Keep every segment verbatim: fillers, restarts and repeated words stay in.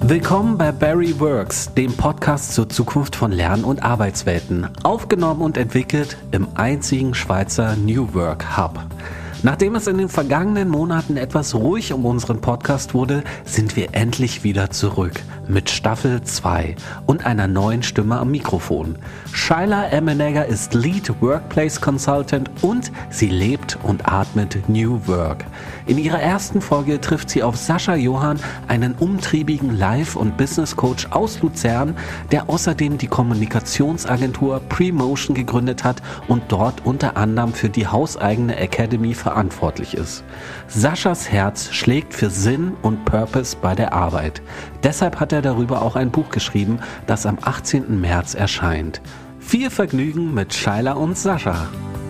Willkommen bei Barry Works, dem Podcast zur Zukunft von Lern- und Arbeitswelten. Aufgenommen und entwickelt im einzigen Schweizer New Work Hub. Nachdem es in den vergangenen Monaten etwas ruhig um unseren Podcast wurde, sind wir endlich wieder zurück mit Staffel zwei und einer neuen Stimme am Mikrofon. Shaila Emmenegger ist Lead Workplace Consultant und sie lebt und atmet New Work. In ihrer ersten Folge trifft sie auf Sascha Johann, einen umtriebigen Life- und Business Coach aus Luzern, der außerdem die Kommunikationsagentur Premotion gegründet hat und dort unter anderem für die hauseigene Academy verantwortlich ist. Saschas Herz schlägt für Sinn und Purpose bei der Arbeit. Deshalb hat er darüber auch ein Buch geschrieben, das am achtzehnten März erscheint. Viel Vergnügen mit Shaila und Sascha.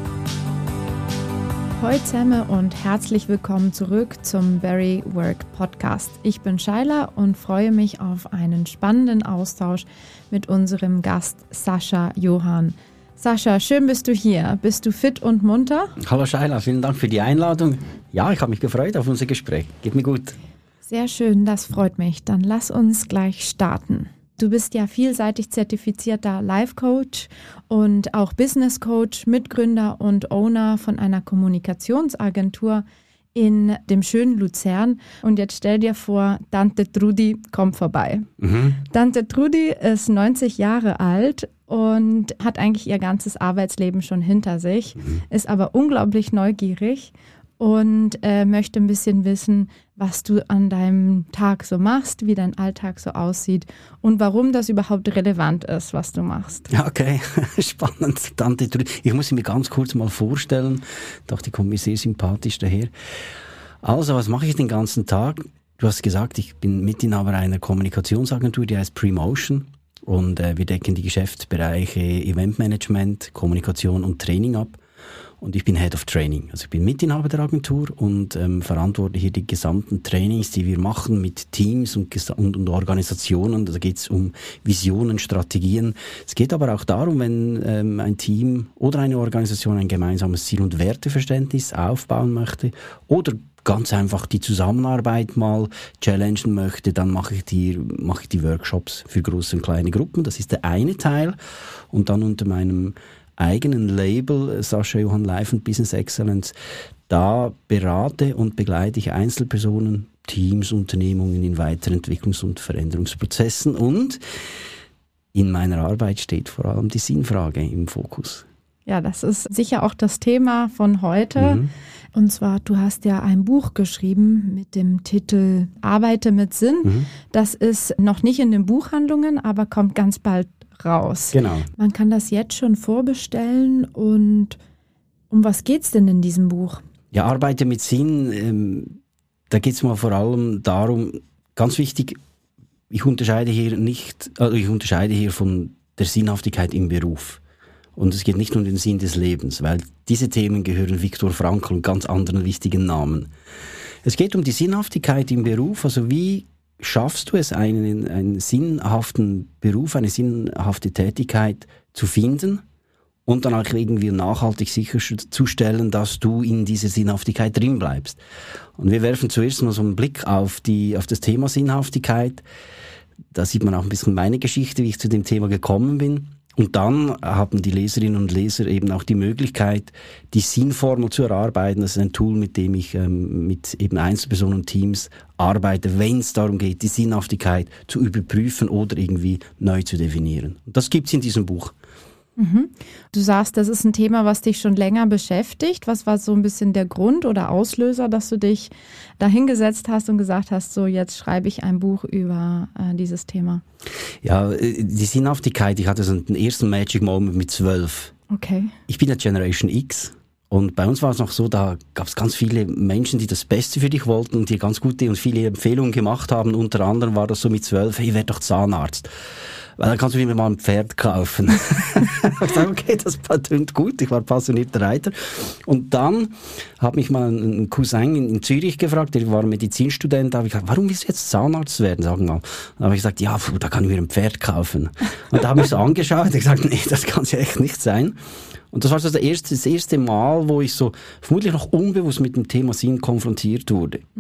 Hallo zusammen und herzlich willkommen zurück zum Barry Work Podcast. Ich bin Shaila und freue mich auf einen spannenden Austausch mit unserem Gast Sascha Johann. Sascha, schön bist du hier. Bist du fit und munter? Hallo Shaila, vielen Dank für die Einladung. Ja, ich habe mich gefreut auf unser Gespräch. Geht mir gut. Sehr schön, das freut mich. Dann lass uns gleich starten. Du bist ja vielseitig zertifizierter Life Coach und auch Business Coach, Mitgründer und Owner von einer Kommunikationsagentur in dem schönen Luzern. Und jetzt stell dir vor, Tante Trudi kommt vorbei. Mhm. Tante Trudi ist neunzig Jahre alt und hat eigentlich ihr ganzes Arbeitsleben schon hinter sich, mhm. ist aber unglaublich neugierig und äh, möchte ein bisschen wissen, was du an deinem Tag so machst, wie dein Alltag so aussieht und warum das überhaupt relevant ist, was du machst. Okay, spannend. Tante Trudi. Ich muss sie mir ganz kurz mal vorstellen. Ich dachte, die kommt mir sehr sympathisch daher. Also, was mache ich den ganzen Tag? Du hast gesagt, ich bin Mitinhaber einer Kommunikationsagentur, die heißt Premotion. Und äh, wir decken die Geschäftsbereiche Eventmanagement, Kommunikation und Training ab. Und ich bin Head of Training. Also ich bin Mitinhaber der Agentur und ähm, verantworte hier die gesamten Trainings, die wir machen mit Teams und, und, und Organisationen. Da geht es um Visionen, Strategien. Es geht aber auch darum, wenn ähm, ein Team oder eine Organisation ein gemeinsames Ziel- und Werteverständnis aufbauen möchte oder ganz einfach die Zusammenarbeit mal challengen möchte, dann mache ich die, mache ich die Workshops für große und kleine Gruppen. Das ist der eine Teil. Und dann unter meinem eigenen Label, Sascha Johann Life and Business Excellence, da berate und begleite ich Einzelpersonen, Teams, Unternehmungen in Weiterentwicklungs- und Veränderungsprozessen und in meiner Arbeit steht vor allem die Sinnfrage im Fokus. Ja, das ist sicher auch das Thema von heute. Mhm. Und zwar, du hast ja ein Buch geschrieben mit dem Titel Arbeite mit Sinn. Mhm. Das ist noch nicht in den Buchhandlungen, aber kommt ganz bald raus. Genau. Man kann das jetzt schon vorbestellen. Und um was geht's denn in diesem Buch? Ja, Arbeite mit Sinn, ähm, da geht's mal vor allem darum, ganz wichtig, ich unterscheide hier nicht, also ich unterscheide hier von der Sinnhaftigkeit im Beruf. Und es geht nicht um den Sinn des Lebens, weil diese Themen gehören Viktor Frankl und ganz anderen wichtigen Namen. Es geht um die Sinnhaftigkeit im Beruf, also wie schaffst du es, einen, einen sinnhaften Beruf, eine sinnhafte Tätigkeit zu finden und dann auch irgendwie nachhaltig sicherzustellen, dass du in dieser Sinnhaftigkeit drin bleibst. Und wir werfen zuerst mal so einen Blick auf, die, auf das Thema Sinnhaftigkeit. Da sieht man auch ein bisschen meine Geschichte, wie ich zu dem Thema gekommen bin. Und dann haben die Leserinnen und Leser eben auch die Möglichkeit, die Sinnformel zu erarbeiten. Das ist ein Tool, mit dem ich ähm, mit eben Einzelpersonen und Teams arbeite, wenn es darum geht, die Sinnhaftigkeit zu überprüfen oder irgendwie neu zu definieren. Und das gibt's in diesem Buch. Mhm. Du sagst, das ist ein Thema, was dich schon länger beschäftigt. Was war so ein bisschen der Grund oder Auslöser, dass du dich da hingesetzt hast und gesagt hast, so jetzt schreibe ich ein Buch über äh, dieses Thema? Ja, die Sinnhaftigkeit, ich hatte so einen ersten Magic Moment mit zwölf. Okay. Ich bin ja Generation X. Und bei uns war es noch so, da gab es ganz viele Menschen, die das Beste für dich wollten und dir ganz gute und viele Empfehlungen gemacht haben. Unter anderem war das so mit zwölf, hey, werd doch Zahnarzt. Weil dann kannst du mir mal ein Pferd kaufen. Ich sage, okay, das klingt gut. Ich war passionierter Reiter. Und dann hat mich mal ein Cousin in, in Zürich gefragt, der war Medizinstudent. Da habe ich gesagt, warum willst du jetzt Zahnarzt werden? Sag mal. Dann habe ich gesagt, ja, pf, da kann ich mir ein Pferd kaufen. Und da habe ich so angeschaut und gesagt, nee, das kann es ja echt nicht sein. Und das war so das erste, das erste Mal, wo ich so vermutlich noch unbewusst mit dem Thema Sinn konfrontiert wurde. Mhm.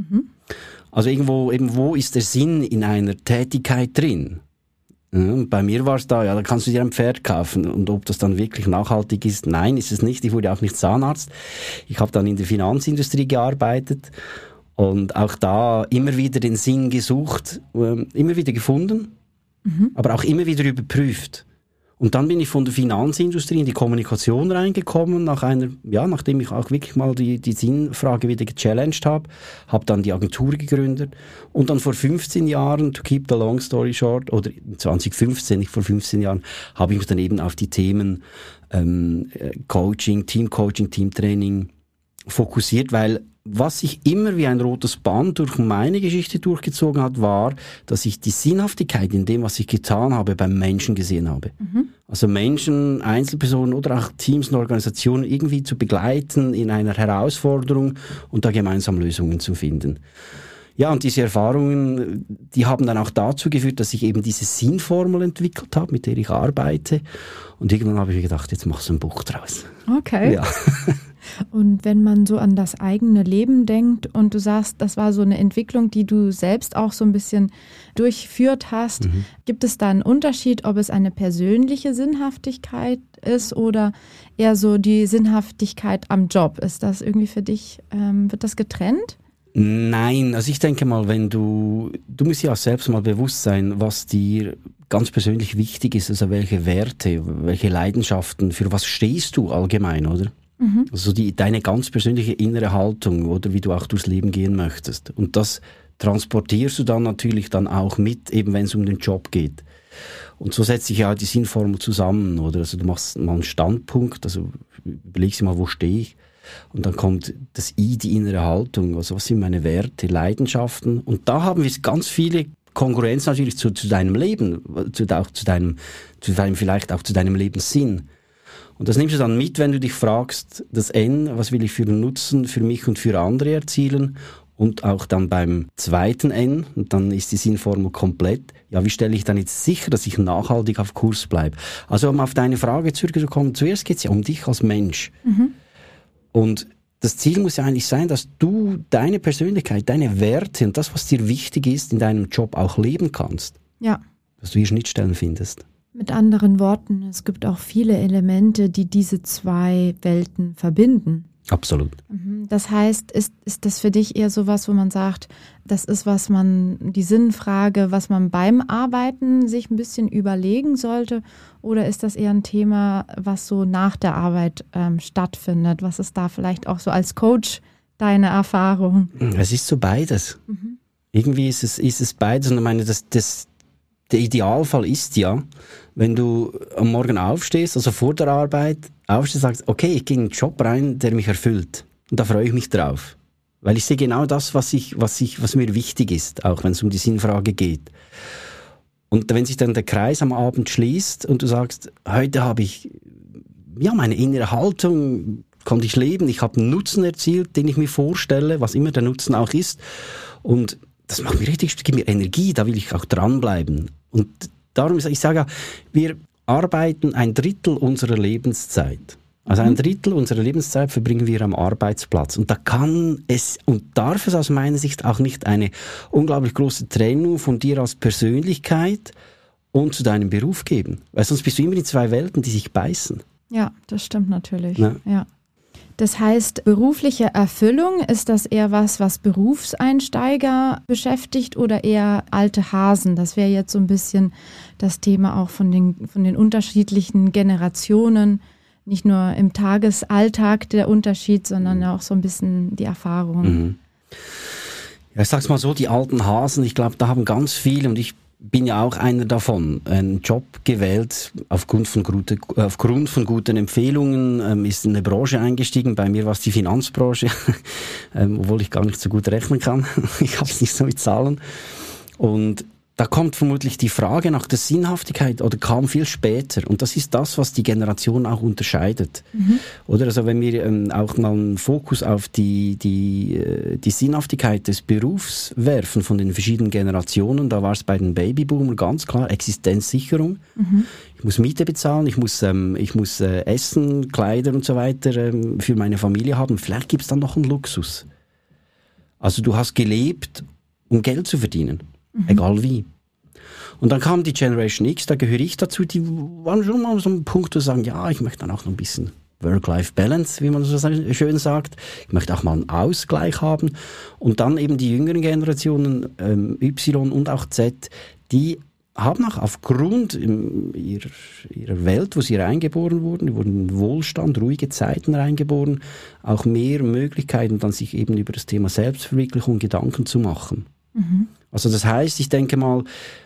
Also irgendwo, eben, wo ist der Sinn in einer Tätigkeit drin? Ja, bei mir war es da, ja, da kannst du dir ein Pferd kaufen. Und ob das dann wirklich nachhaltig ist, nein, ist es nicht. Ich wurde auch nicht Zahnarzt. Ich habe dann in der Finanzindustrie gearbeitet und auch da immer wieder den Sinn gesucht, äh, immer wieder gefunden, mhm. aber auch immer wieder überprüft. Und dann bin ich von der Finanzindustrie in die Kommunikation reingekommen, nach einer, ja, nachdem ich auch wirklich mal die, die Sinnfrage wieder gechallenged habe, habe dann die Agentur gegründet und dann vor fünfzehn Jahren, to keep the long story short, oder zwanzig fünfzehn, nicht vor fünfzehn Jahren, habe ich mich dann eben auf die Themen ähm, Coaching, Teamcoaching, Teamtraining fokussiert, weil was sich immer wie ein rotes Band durch meine Geschichte durchgezogen hat, war, dass ich die Sinnhaftigkeit in dem, was ich getan habe, beim Menschen gesehen habe. Mhm. Also Menschen, Einzelpersonen oder auch Teams und Organisationen irgendwie zu begleiten in einer Herausforderung und da gemeinsam Lösungen zu finden. Ja, und diese Erfahrungen, die haben dann auch dazu geführt, dass ich eben diese Sinnformel entwickelt habe, mit der ich arbeite. Und irgendwann habe ich mir gedacht, jetzt machst du ein Buch draus. Okay. Ja. Und wenn man so an das eigene Leben denkt und du sagst, das war so eine Entwicklung, die du selbst auch so ein bisschen durchführt hast, mhm. gibt es da einen Unterschied, ob es eine persönliche Sinnhaftigkeit ist oder eher so die Sinnhaftigkeit am Job? Ist das irgendwie für dich, ähm, wird das getrennt? Nein, also ich denke mal, wenn du, du musst ja selbst mal bewusst sein, was dir ganz persönlich wichtig ist, also welche Werte, welche Leidenschaften, für was stehst du allgemein, oder? Mhm. Also die, deine ganz persönliche innere Haltung oder wie du auch durchs Leben gehen möchtest. Und das transportierst du dann natürlich dann auch mit, eben wenn es um den Job geht. Und so setzt sich ja die Sinnformel zusammen, oder? Also du machst mal einen Standpunkt, also überlegst dir mal, wo stehe ich? Und dann kommt das I, die innere Haltung. Also was sind meine Werte, Leidenschaften? Und da haben wir ganz viele Kongruenzen natürlich zu, zu deinem Leben, zu, auch zu deinem, zu deinem, vielleicht auch zu deinem Lebenssinn. Und das nimmst du dann mit, wenn du dich fragst, das N, was will ich für einen Nutzen für mich und für andere erzielen? Und auch dann beim zweiten N, und dann ist die Sinnformel komplett, ja, wie stelle ich dann jetzt sicher, dass ich nachhaltig auf Kurs bleibe? Also um auf deine Frage zurückzukommen, zuerst geht es ja um dich als Mensch. Mhm. Und das Ziel muss ja eigentlich sein, dass du deine Persönlichkeit, deine Werte und das, was dir wichtig ist, in deinem Job auch leben kannst. Ja. Dass du hier Schnittstellen findest. Mit anderen Worten, es gibt auch viele Elemente, die diese zwei Welten verbinden. Absolut. Das heißt, ist, ist das für dich eher sowas, wo man sagt, das ist, was man, die Sinnfrage, was man beim Arbeiten sich ein bisschen überlegen sollte? Oder ist das eher ein Thema, was so nach der Arbeit ähm, stattfindet? Was ist da vielleicht auch so als Coach deine Erfahrung? Es ist so beides. Mhm. Irgendwie ist es, ist es beides. Und ich meine, das, das, der Idealfall ist ja, wenn du am Morgen aufstehst, also vor der Arbeit, aufstehst und sagst, okay, ich gehe in einen Job rein, der mich erfüllt. Und da freue ich mich drauf. Weil ich sehe genau das, was ich, was ich, was mir wichtig ist, auch wenn es um die Sinnfrage geht. Und wenn sich dann der Kreis am Abend schließt und du sagst, heute habe ich, ja, meine innere Haltung, konnte ich leben, ich habe einen Nutzen erzielt, den ich mir vorstelle, was immer der Nutzen auch ist. Und das macht mir richtig, gibt mir Energie, da will ich auch dranbleiben. Und darum, ich sage ja, wir arbeiten ein Drittel unserer Lebenszeit. Also ein Drittel unserer Lebenszeit verbringen wir am Arbeitsplatz. Und da kann es und darf es aus meiner Sicht auch nicht eine unglaublich große Trennung von dir als Persönlichkeit und zu deinem Beruf geben. Weil sonst bist du immer in zwei Welten, die sich beißen. Ja, das stimmt natürlich. Ja. Ja. Das heißt, berufliche Erfüllung, ist das eher was, was Berufseinsteiger beschäftigt oder eher alte Hasen? Das wäre jetzt so ein bisschen das Thema auch von den, von den unterschiedlichen Generationen. Nicht nur im Tagesalltag der Unterschied, sondern auch so ein bisschen die Erfahrung. Mhm. Ja, ich sag's mal so, die alten Hasen, ich glaube, da haben ganz viele, und ich bin ja auch einer davon, einen Job gewählt aufgrund von, gute, aufgrund von guten Empfehlungen, ähm, ist in eine Branche eingestiegen. Bei mir war es die Finanzbranche, ähm, obwohl ich gar nicht so gut rechnen kann. Ich habe es nicht so mit Zahlen. Und da kommt vermutlich die Frage nach der Sinnhaftigkeit oder kam viel später. Und das ist das, was die Generation auch unterscheidet. Mhm. Oder also wenn wir ähm, auch mal einen Fokus auf die, die, äh, die Sinnhaftigkeit des Berufs werfen von den verschiedenen Generationen, da war es bei den Babyboomern ganz klar Existenzsicherung. Mhm. Ich muss Miete bezahlen, ich muss, ähm, ich muss äh, Essen, Kleider und so weiter ähm, für meine Familie haben. Vielleicht gibt es dann noch einen Luxus. Also du hast gelebt, um Geld zu verdienen, mhm. egal wie. Und dann kam die Generation X, da gehöre ich dazu, die waren schon mal so ein Punkt, zu sagen, ja, ich möchte dann auch noch ein bisschen Work-Life-Balance, wie man so schön sagt. Ich möchte auch mal einen Ausgleich haben. Und dann eben die jüngeren Generationen, ähm, Y und auch Z, die haben auch aufgrund ihrer, ihrer Welt, wo sie reingeboren wurden, die wurden in Wohlstand, ruhige Zeiten reingeboren, auch mehr Möglichkeiten, dann sich eben über das Thema Selbstverwirklichung Gedanken zu machen. Mhm. Also das heißt, ich denke mal,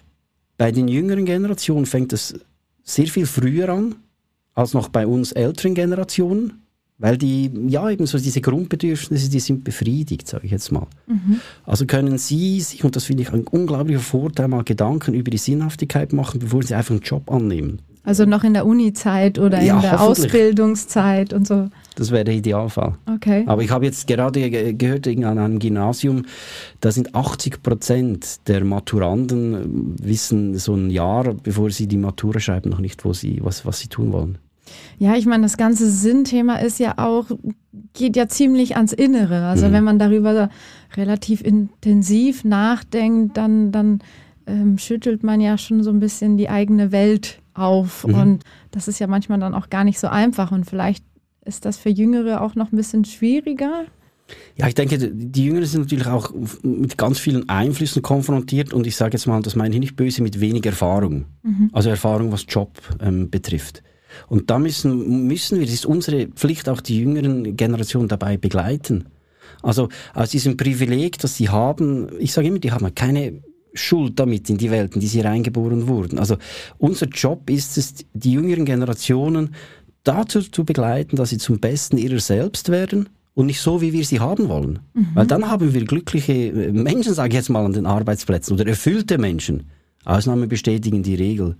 bei den jüngeren Generationen fängt es sehr viel früher an, als noch bei uns älteren Generationen, weil die, ja, eben so diese Grundbedürfnisse, die sind befriedigt, sage ich jetzt mal. Mhm. Also können Sie sich, und das finde ich ein unglaublicher Vorteil, mal Gedanken über die Sinnhaftigkeit machen, bevor Sie einfach einen Job annehmen. Also noch in der Uni-Zeit oder ja, in der Ausbildungszeit und so. Das wäre der Idealfall. Okay. Aber ich habe jetzt gerade ge- gehört, an einem Gymnasium, da sind achtzig Prozent der Maturanden wissen so ein Jahr, bevor sie die Matura schreiben, noch nicht, wo sie, was, was sie tun wollen. Ja, ich meine, das ganze Sinnthema ist ja auch, geht ja ziemlich ans Innere. Also mhm. wenn man darüber relativ intensiv nachdenkt, dann, dann ähm, schüttelt man ja schon so ein bisschen die eigene Welt auf. Mhm. Und das ist ja manchmal dann auch gar nicht so einfach. Und vielleicht ist das für Jüngere auch noch ein bisschen schwieriger. Ja, ich denke, die Jüngeren sind natürlich auch mit ganz vielen Einflüssen konfrontiert. Und ich sage jetzt mal, das meine ich nicht böse, mit wenig Erfahrung. Mhm. Also Erfahrung, was Job ähm, betrifft. Und da müssen, müssen wir, das ist unsere Pflicht, auch die jüngeren Generationen dabei begleiten. Also aus diesem Privileg, das sie haben, ich sage immer, die haben keine Schuld damit in die Welt, in die sie reingeboren wurden. Also unser Job ist es, die jüngeren Generationen dazu zu begleiten, dass sie zum Besten ihrer selbst werden und nicht so, wie wir sie haben wollen. Mhm. Weil dann haben wir glückliche Menschen, sage ich jetzt mal, an den Arbeitsplätzen oder erfüllte Menschen. Ausnahmen bestätigen die Regel.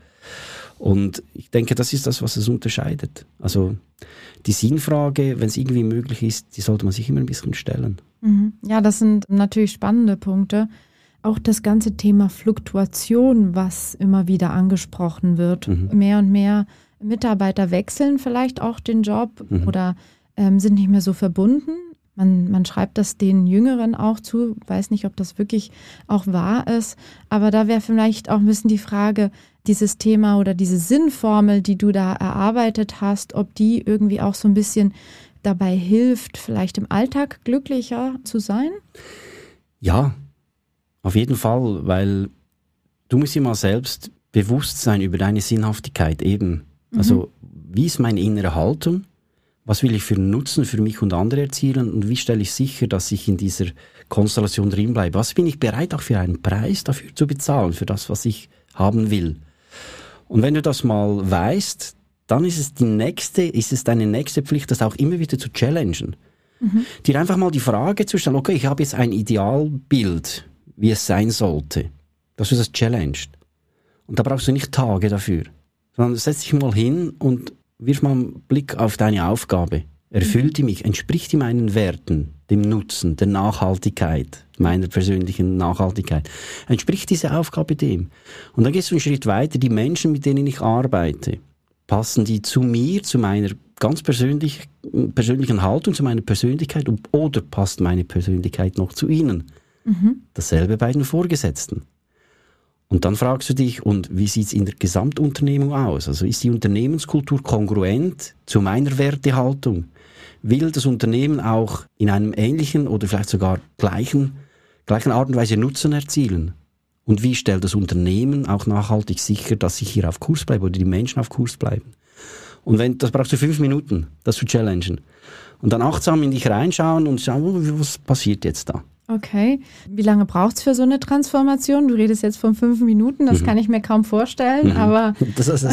Und ich denke, das ist das, was es unterscheidet. Also die Sinnfrage, wenn es irgendwie möglich ist, die sollte man sich immer ein bisschen stellen. Mhm. Ja, das sind natürlich spannende Punkte. Auch das ganze Thema Fluktuation, was immer wieder angesprochen wird. Mhm. Mehr und mehr Mitarbeiter wechseln vielleicht auch den Job mhm. oder ähm, sind nicht mehr so verbunden. Man, man schreibt das den Jüngeren auch zu, weiß nicht, ob das wirklich auch wahr ist. Aber da wäre vielleicht auch ein bisschen die Frage, dieses Thema oder diese Sinnformel, die du da erarbeitet hast, ob die irgendwie auch so ein bisschen dabei hilft, vielleicht im Alltag glücklicher zu sein? Ja, auf jeden Fall, weil du musst dir mal selbst bewusst sein über deine Sinnhaftigkeit eben. Mhm. Also wie ist meine innere Haltung? Was will ich für einen Nutzen für mich und andere erzielen? Und wie stelle ich sicher, dass ich in dieser Konstellation drin bleibe? Was bin ich bereit auch für einen Preis dafür zu bezahlen, für das, was ich haben will? Und wenn du das mal weißt, dann ist es die nächste, ist es deine nächste Pflicht, das auch immer wieder zu challengen. Mhm. Dir einfach mal die Frage zu stellen, okay, ich habe jetzt ein Idealbild, wie es sein sollte, dass du das challengest. Und da brauchst du nicht Tage dafür, sondern setz dich mal hin und wirf mal einen Blick auf deine Aufgabe. Erfüllt die mich? Entspricht die meinen Werten, dem Nutzen, der Nachhaltigkeit, meiner persönlichen Nachhaltigkeit? Entspricht diese Aufgabe dem? Und dann gehst du einen Schritt weiter. Die Menschen, mit denen ich arbeite, passen die zu mir, zu meiner ganz persönlich, persönlichen Haltung, zu meiner Persönlichkeit, oder passt meine Persönlichkeit noch zu ihnen? Mhm. Dasselbe bei den Vorgesetzten. Und dann fragst du dich, und wie sieht es in der Gesamtunternehmung aus? Also ist die Unternehmenskultur kongruent zu meiner Wertehaltung? Will das Unternehmen auch in einem ähnlichen oder vielleicht sogar gleichen, gleichen Art und Weise Nutzen erzielen? Und wie stellt das Unternehmen auch nachhaltig sicher, dass ich hier auf Kurs bleibe oder die Menschen auf Kurs bleiben? Und wenn, das brauchst du fünf Minuten, das zu challengen. Und dann achtsam in dich reinschauen und schauen, was passiert jetzt da? Okay. Wie lange braucht es für so eine Transformation? Du redest jetzt von fünf Minuten, das mhm. kann ich mir kaum vorstellen, mhm. aber... Das ist,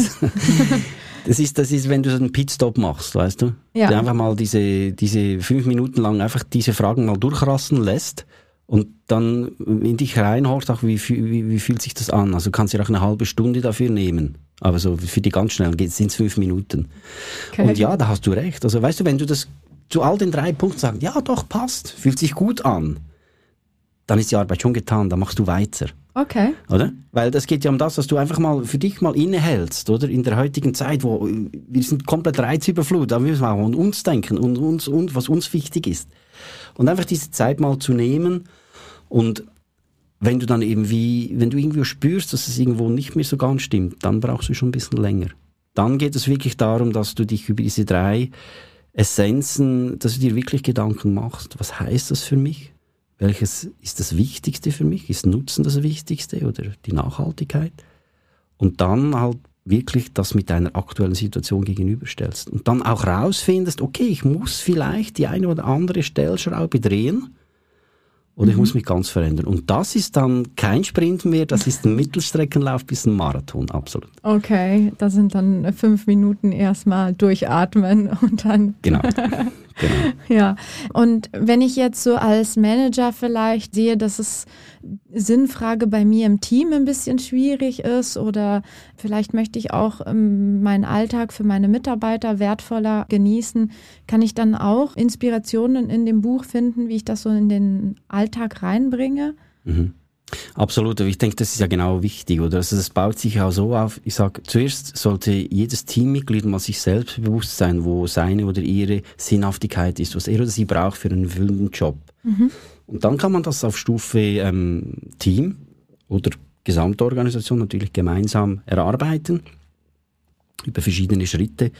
das, ist, das ist, wenn du so einen Pitstop machst, weißt du? Ja. Du einfach mal diese, diese fünf Minuten lang einfach diese Fragen mal durchrassen lässt und dann in dich reinhorcht, auch wie, wie, wie fühlt sich das an? Also du kannst dir auch eine halbe Stunde dafür nehmen. Aber so für die ganz schnell sind es fünf Minuten. Okay. Und ja, da hast du recht. Also weißt du, wenn du das zu all den drei Punkten sagst, ja doch, passt, fühlt sich gut an, dann ist die Arbeit schon getan, dann machst du weiter. Okay. Oder? Weil das geht ja um das, dass du einfach mal für dich mal innehältst, oder? In der heutigen Zeit, wo wir sind komplett reizüberflutet, da müssen wir auch an uns denken und uns und was uns wichtig ist. Und einfach diese Zeit mal zu nehmen und wenn du dann irgendwie, wenn du irgendwie spürst, dass es irgendwo nicht mehr so ganz stimmt, dann brauchst du schon ein bisschen länger. Dann geht es wirklich darum, dass du dich über diese drei Essenzen, dass du dir wirklich Gedanken machst. Was heißt das für mich? Welches ist das Wichtigste für mich? Ist Nutzen das Wichtigste oder die Nachhaltigkeit? Und dann halt wirklich das mit deiner aktuellen Situation gegenüberstellst. Und dann auch rausfindest, okay, ich muss vielleicht die eine oder andere Stellschraube drehen oder mhm. ich muss mich ganz verändern. Und das ist dann kein Sprint mehr, das ist ein Mittelstreckenlauf bis ein Marathon, absolut. Okay, das sind dann fünf Minuten erstmal durchatmen und dann... Genau. Genau. Ja, und wenn ich jetzt so als Manager vielleicht sehe, dass es Sinnfrage bei mir im Team ein bisschen schwierig ist oder vielleicht möchte ich auch ähm, meinen Alltag für meine Mitarbeiter wertvoller genießen, kann ich dann auch Inspirationen in dem Buch finden, wie ich das so in den Alltag reinbringe? Mhm. Absolut, aber ich denke, das ist ja genau wichtig, oder? Also das baut sich auch so auf, ich sage, zuerst sollte jedes Teammitglied mal sich selbst bewusst sein, wo seine oder ihre Sinnhaftigkeit ist, was er oder sie braucht für einen erfüllenden Job. Mhm. Und dann kann man das auf Stufe ähm, Team oder Gesamtorganisation natürlich gemeinsam erarbeiten, über verschiedene Schritte.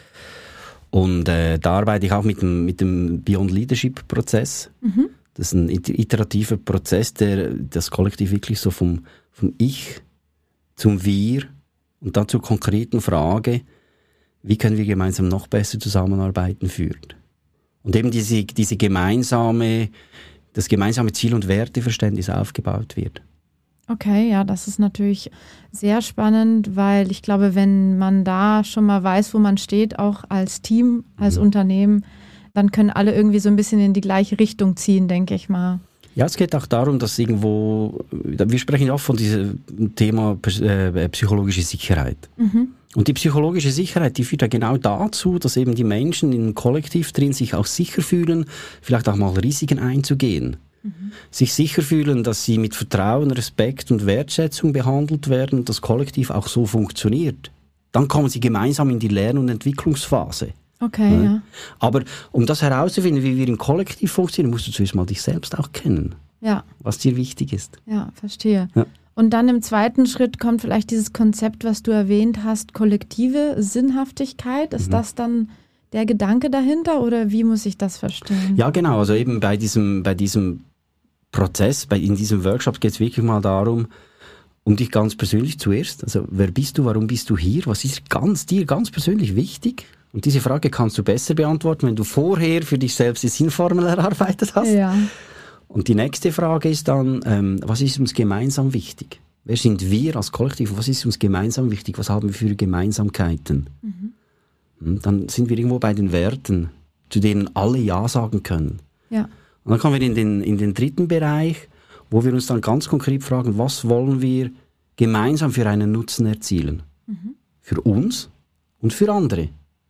Und äh, da arbeite ich auch mit dem, mit dem Beyond Leadership Prozess. Mhm. Das ist ein iterativer Prozess, der das Kollektiv wirklich so vom, vom Ich zum Wir und dann zur konkreten Frage, wie können wir gemeinsam noch besser zusammenarbeiten, führt. Und eben diese, diese gemeinsame, das gemeinsame Ziel- und Werteverständnis aufgebaut wird. Okay, ja, das ist natürlich sehr spannend, weil ich glaube, wenn man da schon mal weiß, wo man steht, auch als Team, als mhm. Unternehmen, dann können alle irgendwie so ein bisschen in die gleiche Richtung ziehen, denke ich mal. Ja, es geht auch darum, dass irgendwo, wir sprechen ja auch von diesem Thema äh, psychologische Sicherheit. Mhm. Und die psychologische Sicherheit, die führt ja genau dazu, dass eben die Menschen in einem Kollektiv drin sich auch sicher fühlen, vielleicht auch mal Risiken einzugehen. Mhm. Sich sicher fühlen, dass sie mit Vertrauen, Respekt und Wertschätzung behandelt werden, das Kollektiv auch so funktioniert. Dann kommen sie gemeinsam in die Lern- und Entwicklungsphase. Okay, ja. ja. Aber um das herauszufinden, wie wir im Kollektiv funktionieren, musst du zuerst mal dich selbst auch kennen. Ja. Was dir wichtig ist. Ja, verstehe. Ja. Und dann im zweiten Schritt kommt vielleicht dieses Konzept, was du erwähnt hast, kollektive Sinnhaftigkeit. Ist mhm. das dann der Gedanke dahinter oder wie muss ich das verstehen? Ja, genau. Also eben bei diesem, bei diesem Prozess, bei, in diesem Workshop geht es wirklich mal darum, um dich ganz persönlich zuerst. Also wer bist du, warum bist du hier? Was ist ganz dir ganz persönlich wichtig? Und diese Frage kannst du besser beantworten, wenn du vorher für dich selbst die Sinnformel erarbeitet hast. Ja. Und die nächste Frage ist dann, ähm, was ist uns gemeinsam wichtig? Wer sind wir als Kollektiv? Was ist uns gemeinsam wichtig? Was haben wir für Gemeinsamkeiten? Mhm. Dann sind wir irgendwo bei den Werten, zu denen alle Ja sagen können. Ja. Und dann kommen wir in den, in den dritten Bereich, wo wir uns dann ganz konkret fragen, was wollen wir gemeinsam für einen Nutzen erzielen? Mhm. Für uns und für andere.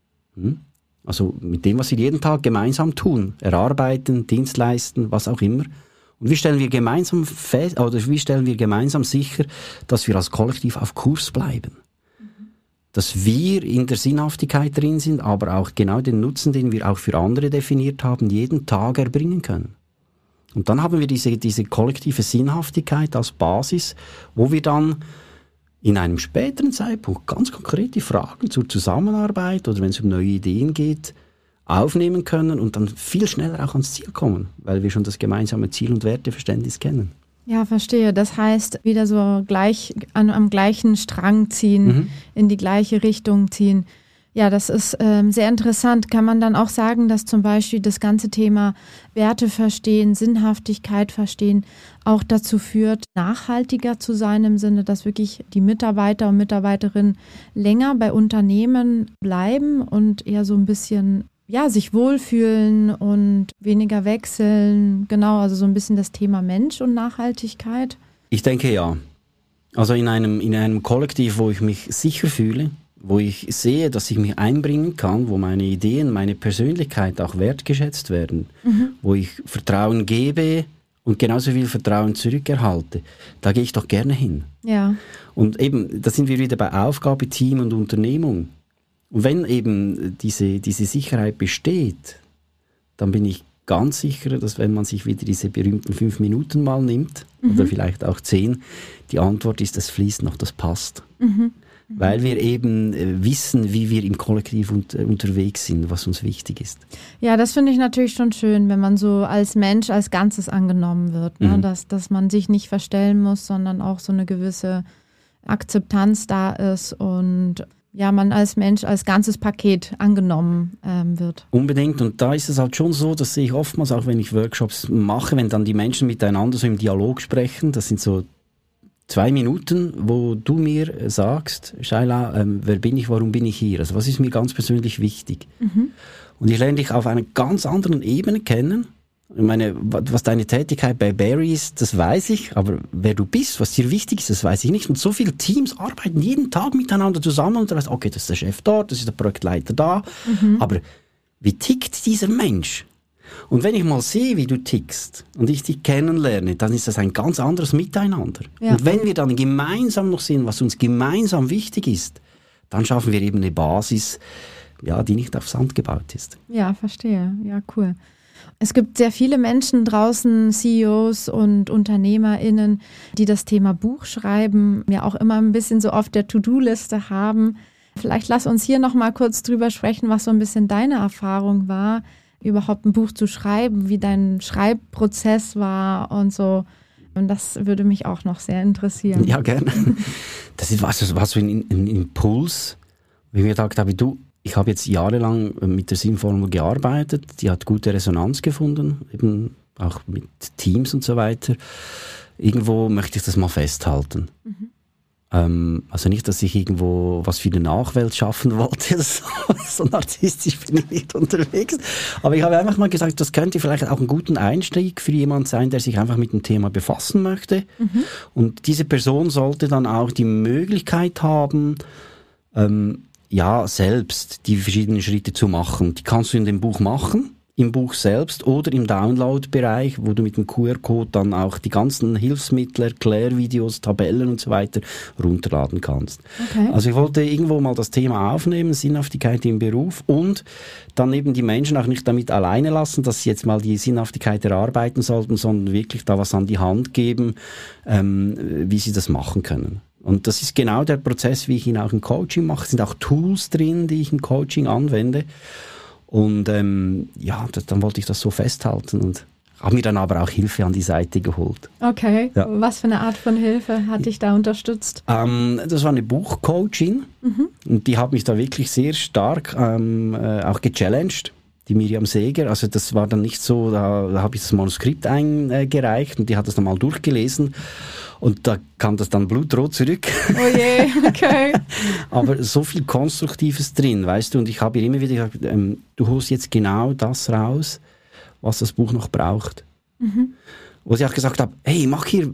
Also mit dem, was wir jeden Tag gemeinsam tun, erarbeiten, Dienst leisten, was auch immer. Und wie stellen wir gemeinsam fest, oder wie stellen wir gemeinsam sicher, dass wir als Kollektiv auf Kurs bleiben? Mhm. Dass wir in der Sinnhaftigkeit drin sind, aber auch genau den Nutzen, den wir auch für andere definiert haben, jeden Tag erbringen können. Und dann haben wir diese, diese kollektive Sinnhaftigkeit als Basis, wo wir dann in einem späteren Zeitpunkt ganz konkrete Fragen zur Zusammenarbeit oder wenn es um neue Ideen geht, aufnehmen können und dann viel schneller auch ans Ziel kommen, weil wir schon das gemeinsame Ziel- und Werteverständnis kennen. Ja, verstehe. Das heißt, wieder so gleich an, am gleichen Strang ziehen, mhm. in die gleiche Richtung ziehen. Ja, das ist ähm, sehr interessant. Kann man dann auch sagen, dass zum Beispiel das ganze Thema Werte verstehen, Sinnhaftigkeit verstehen, auch dazu führt, nachhaltiger zu sein im Sinne, dass wirklich die Mitarbeiter und Mitarbeiterinnen länger bei Unternehmen bleiben und eher so ein bisschen, ja, sich wohlfühlen und weniger wechseln. Genau, also so ein bisschen das Thema Mensch und Nachhaltigkeit. Ich denke ja. Also in einem, in einem Kollektiv, wo ich mich sicher fühle, wo ich sehe, dass ich mich einbringen kann, wo meine Ideen, meine Persönlichkeit auch wertgeschätzt werden, mhm. wo ich Vertrauen gebe und genauso viel Vertrauen zurückerhalte, da gehe ich doch gerne hin. Ja. Und eben, da sind wir wieder bei Aufgabe, Team und Unternehmung. Und wenn eben diese, diese Sicherheit besteht, dann bin ich ganz sicher, dass wenn man sich wieder diese berühmten fünf Minuten mal nimmt, mhm. oder vielleicht auch zehn, die Antwort ist, das fließt noch, das passt. Mhm. Weil wir eben äh, wissen, wie wir im Kollektiv un- äh, unterwegs sind, was uns wichtig ist. Ja, das finde ich natürlich schon schön, wenn man so als Mensch als Ganzes angenommen wird. Ne? Mhm. Dass, dass man sich nicht verstellen muss, sondern auch so eine gewisse Akzeptanz da ist und ja, man als Mensch als ganzes Paket angenommen ähm, wird. Unbedingt. Und da ist es halt schon so, das sehe ich oftmals auch, wenn ich Workshops mache, wenn dann die Menschen miteinander so im Dialog sprechen, das sind so zwei Minuten, wo du mir sagst, Shaila, ähm, wer bin ich, warum bin ich hier? Also was ist mir ganz persönlich wichtig? Mhm. Und ich lerne dich auf einer ganz anderen Ebene kennen. Ich meine, was deine Tätigkeit bei Barry ist, das weiß ich, aber wer du bist, was dir wichtig ist, das weiß ich nicht. Und so viele Teams arbeiten jeden Tag miteinander zusammen und du weißt, okay, das ist der Chef dort, das ist der Projektleiter da. Mhm. Aber wie tickt dieser Mensch? Und wenn ich mal sehe, wie du tickst und ich dich kennenlerne, dann ist das ein ganz anderes Miteinander. Ja. Und wenn wir dann gemeinsam noch sehen, was uns gemeinsam wichtig ist, dann schaffen wir eben eine Basis, ja, die nicht auf Sand gebaut ist. Ja, verstehe. Ja, cool. Es gibt sehr viele Menschen draußen, C E Os und UnternehmerInnen, die das Thema Buch schreiben, ja auch immer ein bisschen so auf der To-Do-Liste haben. Vielleicht lass uns hier noch mal kurz drüber sprechen, was so ein bisschen deine Erfahrung war, überhaupt ein Buch zu schreiben, wie dein Schreibprozess war und so. Und das würde mich auch noch sehr interessieren. Ja, gerne. Das ist was, was so ein, ein Impuls, wie ich mir gedacht habe, du, ich habe jetzt jahrelang mit der Sinnformel gearbeitet, die hat gute Resonanz gefunden, eben auch mit Teams und so weiter. Irgendwo möchte ich das mal festhalten. Mhm. Ähm, also nicht, dass ich irgendwo was für die Nachwelt schaffen wollte, so, so narzisstisch bin ich nicht unterwegs. Aber ich habe einfach mal gesagt, das könnte vielleicht auch ein guter Einstieg für jemanden sein, der sich einfach mit dem Thema befassen möchte. Mhm. Und diese Person sollte dann auch die Möglichkeit haben, ähm, ja, selbst die verschiedenen Schritte zu machen. Die kannst du in dem Buch machen, im Buch selbst oder im Download-Bereich, wo du mit dem Q R-Code dann auch die ganzen Hilfsmittel, Erklärvideos, Tabellen und so weiter runterladen kannst. Okay. Also ich wollte irgendwo mal das Thema aufnehmen, Sinnhaftigkeit im Beruf und dann eben die Menschen auch nicht damit alleine lassen, dass sie jetzt mal die Sinnhaftigkeit erarbeiten sollten, sondern wirklich da was an die Hand geben, ähm, wie sie das machen können. Und das ist genau der Prozess, wie ich ihn auch im Coaching mache. Es sind auch Tools drin, die ich im Coaching anwende. Und ähm, ja, das, dann wollte ich das so festhalten und habe mir dann aber auch Hilfe an die Seite geholt. Okay, ja. Was für eine Art von Hilfe hat dich da unterstützt? Ähm, das war eine Buchcoachin mhm. und die hat mich da wirklich sehr stark ähm, äh, auch gechallenged. Die Miriam Seeger, also das war dann nicht so, da, da habe ich das Manuskript eingereicht und die hat das dann mal durchgelesen und da kam das dann blutrot zurück. Oh je, okay. Aber so viel Konstruktives drin, weißt du, und ich habe ihr immer wieder gesagt, ähm, du holst jetzt genau das raus, was das Buch noch braucht. Mhm. Wo sie auch gesagt hat, hey, mach hier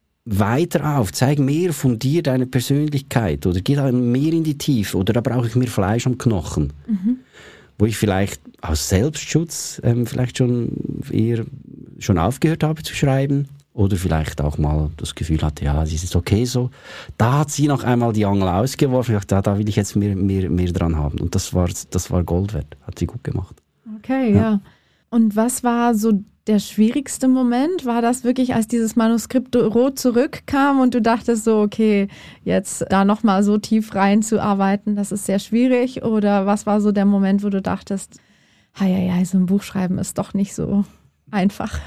weiter auf, zeig mehr von dir, deine Persönlichkeit oder geh da mehr in die Tiefe oder da brauche ich mehr Fleisch am Knochen. Mhm. Wo ich vielleicht aus Selbstschutz ähm, vielleicht schon eher schon aufgehört habe zu schreiben oder vielleicht auch mal das Gefühl hatte, ja, es ist okay so. Da hat sie noch einmal die Angel ausgeworfen. Ich dachte, da, da will ich jetzt mehr, mehr, mehr dran haben. Und das war, das war Gold wert. Hat sie gut gemacht. Okay, ja. ja. Und was war so der schwierigste Moment? War das wirklich, als dieses Manuskript rot zurückkam und du dachtest so, okay, jetzt da nochmal so tief reinzuarbeiten, das ist sehr schwierig? Oder was war so der Moment, wo du dachtest, ja, ja, so ein Buch schreiben ist doch nicht so einfach?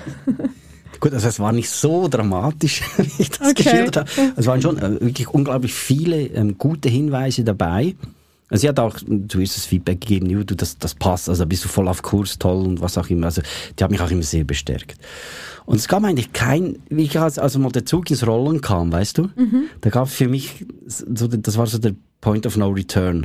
Gut, also es war nicht so dramatisch, wie ich das okay. geschildert habe. Es waren schon äh, wirklich unglaublich viele ähm, gute Hinweise dabei. Also sie hat auch zuerst das Feedback gegeben, du, das, das passt, also bist du voll auf Kurs, toll und was auch immer. Also die hat mich auch immer sehr bestärkt. Und es gab eigentlich kein, wie ich als, also mal der Zug ins Rollen kam, weißt du, mhm. da gab es für mich, so, das war so der Point of No Return.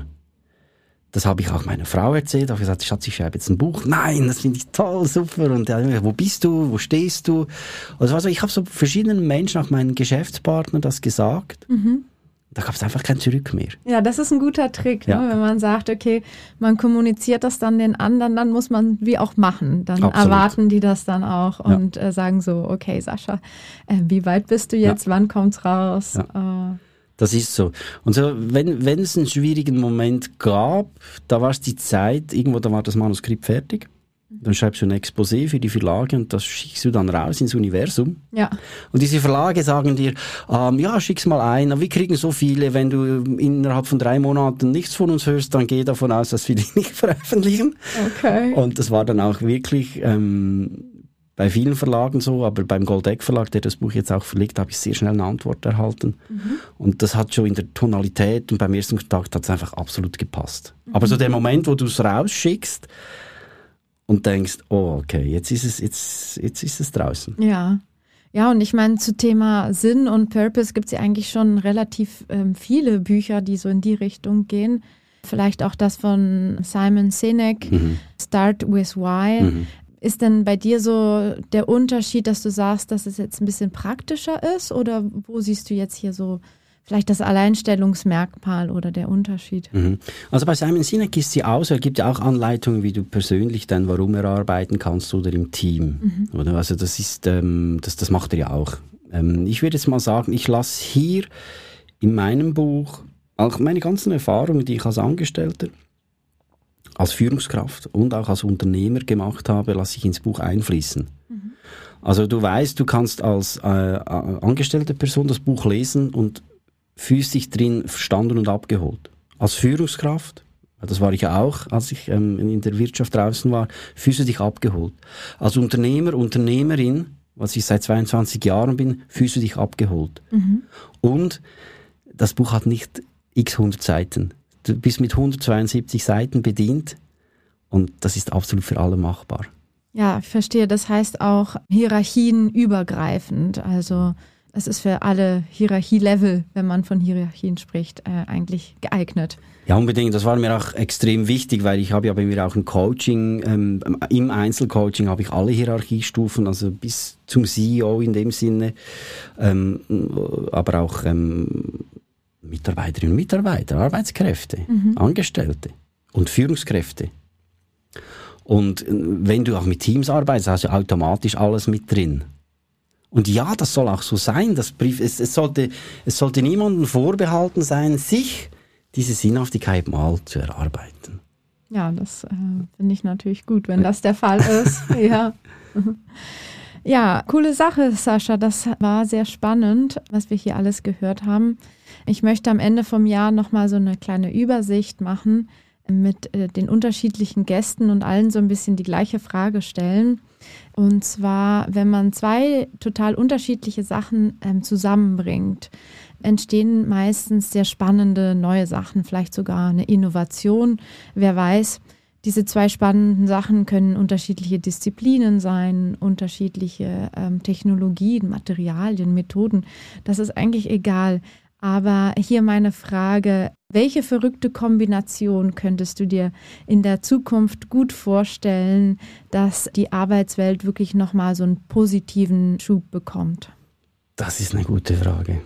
Das habe ich auch meiner Frau erzählt, habe gesagt, Schatz, ich schreibe jetzt ein Buch. Nein, das finde ich toll, super. Und ja, wo bist du, wo stehst du? Also, also ich habe so verschiedenen Menschen, auch meinen Geschäftspartnern, das gesagt. Mhm. Da gab es einfach kein Zurück mehr. Ja, das ist ein guter Trick, ja. ne? Wenn man sagt, okay, man kommuniziert das dann den anderen, dann muss man wie auch machen. Dann Absolut. Erwarten die das dann auch ja. und äh, sagen so, okay, Sascha, äh, wie weit bist du jetzt, ja. wann kommt's raus? Ja. Äh, Das ist so. Und so, wenn, wenn es einen schwierigen Moment gab, da war es die Zeit, irgendwo, da war das Manuskript fertig. Dann schreibst du ein Exposé für die Verlage und das schickst du dann raus ins Universum. Ja. Und diese Verlage sagen dir, ähm, ja, schick's mal ein, wir kriegen so viele, wenn du innerhalb von drei Monaten nichts von uns hörst, dann geh davon aus, dass wir dich nicht veröffentlichen. Okay. Und das war dann auch wirklich ähm, bei vielen Verlagen so, aber beim Goldeck Verlag, der das Buch jetzt auch verlegt, habe ich sehr schnell eine Antwort erhalten. Mhm. Und das hat schon in der Tonalität und beim ersten Kontakt hat es einfach absolut gepasst. Mhm. Aber so der Moment, wo du es rausschickst, und denkst, oh, okay, jetzt ist es, jetzt, jetzt ist es draußen. Ja. Ja, und ich meine, zu Thema Sinn und Purpose gibt es ja eigentlich schon relativ ähm, viele Bücher, die so in die Richtung gehen. Vielleicht auch das von Simon Sinek, mhm. Start with Why. Mhm. Ist denn bei dir so der Unterschied, dass du sagst, dass es jetzt ein bisschen praktischer ist? Oder wo siehst du jetzt hier so vielleicht das Alleinstellungsmerkmal oder der Unterschied? Mhm. Also bei Simon Sinek ist sie aus, er gibt ja auch Anleitungen, wie du persönlich dein Warum erarbeiten kannst oder im Team. Mhm. Oder? Also das ist, ähm, das, das macht er ja auch. Ähm, ich würde jetzt mal sagen, ich lasse hier in meinem Buch auch meine ganzen Erfahrungen, die ich als Angestellter, als Führungskraft und auch als Unternehmer gemacht habe, lasse ich ins Buch einfließen. Mhm. Also du weißt, du kannst als äh, angestellte Person das Buch lesen und fühlst dich drin verstanden und abgeholt. Als Führungskraft, das war ich ja auch, als ich ähm, in der Wirtschaft draußen war, fühlst du dich abgeholt. Als Unternehmer, Unternehmerin, was ich seit zweiundzwanzig Jahren bin, fühlst du dich abgeholt. Mhm. Und das Buch hat nicht x hundert Seiten. Du bist mit hundertzweiundsiebzig Seiten bedient und das ist absolut für alle machbar. Ja, ich verstehe. Das heißt auch hierarchienübergreifend. Also es ist für alle Hierarchielevel, wenn man von Hierarchien spricht, äh, eigentlich geeignet. Ja, unbedingt. Das war mir auch extrem wichtig, weil ich habe ja bei mir auch ein Coaching, ähm, im Einzelcoaching habe ich alle Hierarchiestufen, also bis zum C E O in dem Sinne, ähm, aber auch ähm, Mitarbeiterinnen und Mitarbeiter, Arbeitskräfte, mhm. Angestellte und Führungskräfte. Und wenn du auch mit Teams arbeitest, hast du automatisch alles mit drin. Und ja, das soll auch so sein. Das Brief, es, es, sollte, es sollte niemandem vorbehalten sein, sich diese Sinnhaftigkeit mal zu erarbeiten. Ja, das äh, finde ich natürlich gut, wenn das der Fall ist. Ja. Ja, coole Sache, Sascha. Das war sehr spannend, was wir hier alles gehört haben. Ich möchte am Ende vom Jahr nochmal so eine kleine Übersicht machen mit äh, den unterschiedlichen Gästen und allen so ein bisschen die gleiche Frage stellen. Und zwar, wenn man zwei total unterschiedliche Sachen ähm, zusammenbringt, entstehen meistens sehr spannende neue Sachen, vielleicht sogar eine Innovation. Wer weiß, diese zwei spannenden Sachen können unterschiedliche Disziplinen sein, unterschiedliche ähm, Technologien, Materialien, Methoden. Das ist eigentlich egal. Aber hier meine Frage, welche verrückte Kombination könntest du dir in der Zukunft gut vorstellen, dass die Arbeitswelt wirklich nochmal so einen positiven Schub bekommt? Das ist eine gute Frage.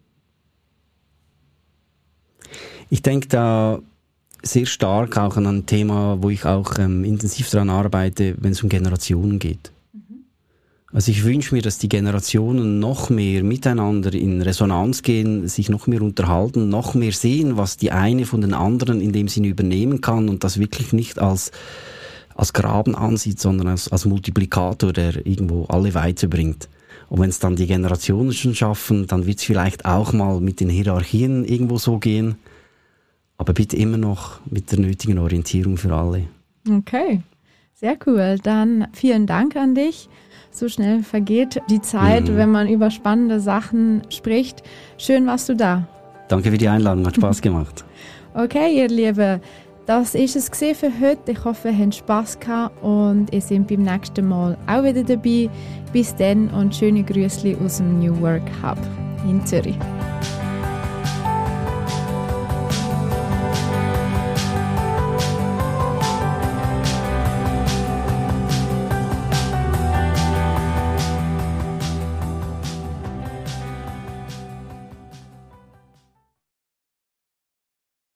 Ich denke da sehr stark auch an ein Thema, wo ich auch ähm, intensiv daran arbeite, wenn es um Generationen geht. Also ich wünsche mir, dass die Generationen noch mehr miteinander in Resonanz gehen, sich noch mehr unterhalten, noch mehr sehen, was die eine von den anderen in dem Sinne übernehmen kann und das wirklich nicht als, als Graben ansieht, sondern als, als Multiplikator, der irgendwo alle weiterbringt. Und wenn es dann die Generationen schon schaffen, dann wird es vielleicht auch mal mit den Hierarchien irgendwo so gehen. Aber bitte immer noch mit der nötigen Orientierung für alle. Okay, sehr cool. Dann vielen Dank an dich. So schnell vergeht die Zeit, mhm. wenn man über spannende Sachen spricht. Schön warst du da. Danke für die Einladung, hat Spaß gemacht. Okay, ihr Lieben, das ist es für heute. Ich hoffe, ihr habt Spass gehabt und ihr seid beim nächsten Mal auch wieder dabei. Bis dann und schöne Grüße aus dem New Work Hub in Zürich.